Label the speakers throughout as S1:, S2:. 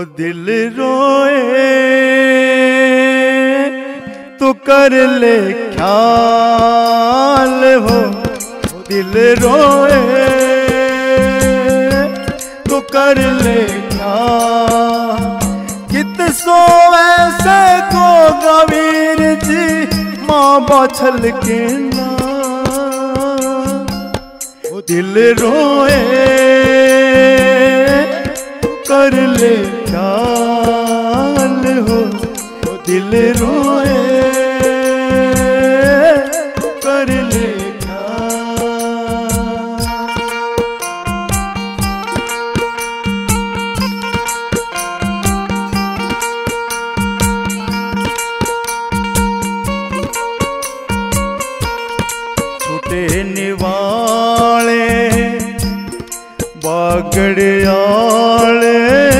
S1: दिल रोए तो कर ले ख्याल हो, दिल रोए तो कर ले ख्याल। कित सोवे से को गवीर जी माँ बाछल के ना, दिल रोए कर ले ख्याल हो, दिल रोए कर ले छूटे निवाले बागड़ियाले,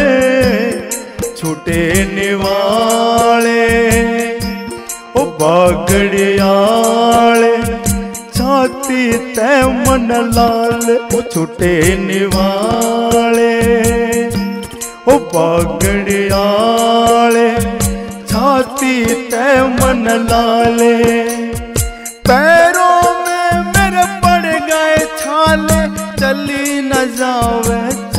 S1: छूटे निवाले ओ बागड़ियाले, छाती तै मन लाल ओ छूटे निवाले ओ बागड़ियाले, छाती तै मन लाले। पैरों में मेरे पड़ गए छाले, चली न जावे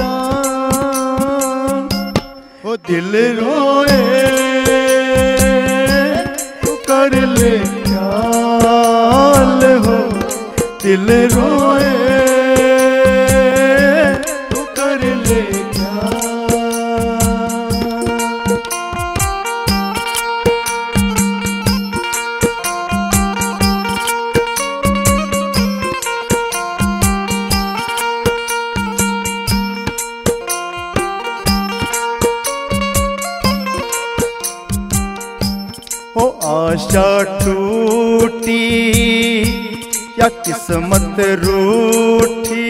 S1: चाल, ओ दिल रोए कर ले ख्याल हो, दिल रोए कर ले ओ आशा टूटी या किस्मत रूठी,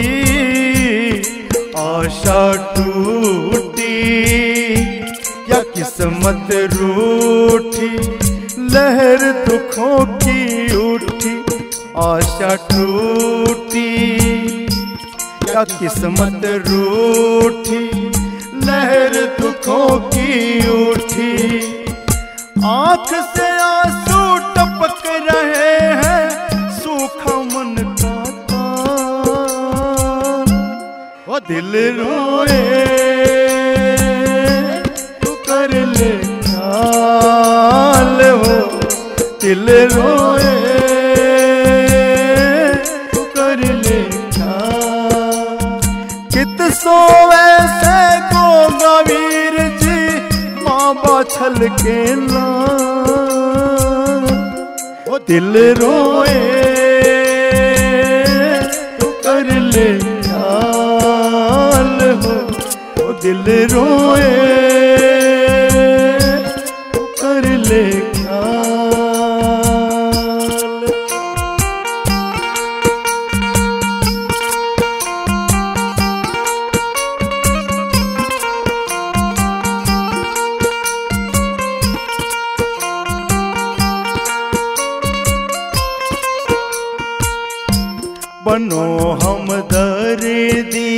S1: आशा टूटी या किस्मत रूठी, लहर दुखों की उठी। आशा टूटी या किस्मत रूठी, लहर दुखों की उठी। आँख से आंसू टपक रहे हैं, सूखा मन का तार, ओ दिल रोए तू कर ले ख्याल हो, दिल रोए तू कर ले ख्याल। कित सोवे से को गवीर जी माँ बाछल के ना, ओ दिल रोए तो कर ले ख्याल हो, ओ दिल रोए तो कर ले बनो हम दर्दी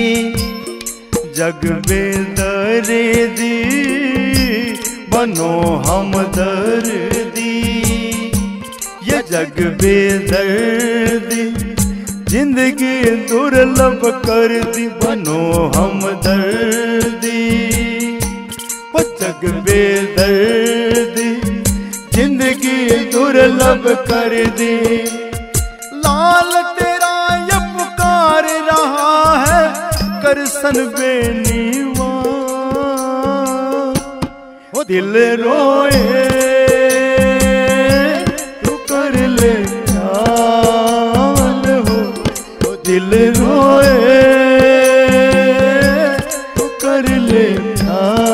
S1: जग बेदर्दी, बनो हम दर्दी ये जग बेदर्दी, जिंदगी दुर्लभ कर दी। बनो हम दर्दी वो जग बेदर्दी, जिंदगी दुर्लभ कर दी। लाल तेरा ये पुकार रहा है करसन बेनीवा, ओ दिल रोए तू कर ले ख्याल हो, ओ दिल रोए तू कर ले ख्याल।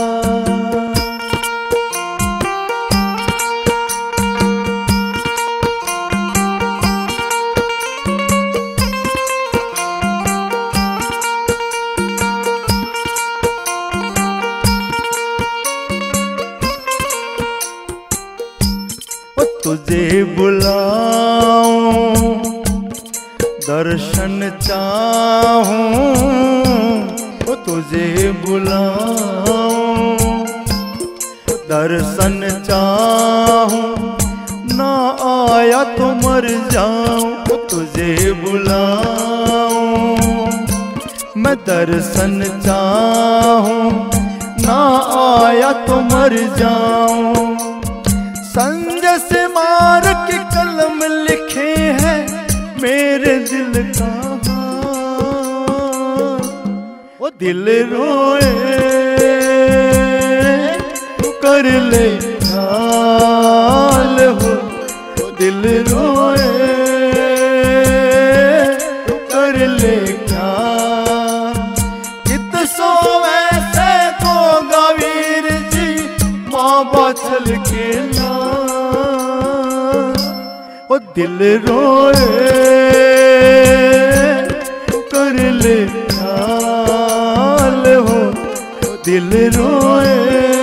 S1: तुझे बुलाऊं दर्शन चाहूं, तुझे बुलाऊं, दर्शन चाहूं ना आया तो मर जाऊं, तुझे बुलाऊं। मैं दर्शन चाहूं ना आया तो मर जाऊं। संजय से मार के कलम लिखे हैं मेरे दिल का हाल। वो दिल रोए तू कर ले ख्याल हो, वो दिल रोए तू कर ले ख्याल। कित सोवे से तो गवीर जी माँ बाछल के नाम। वो दिल रोए तू कर ले ख्याल हो, वो दिल रोए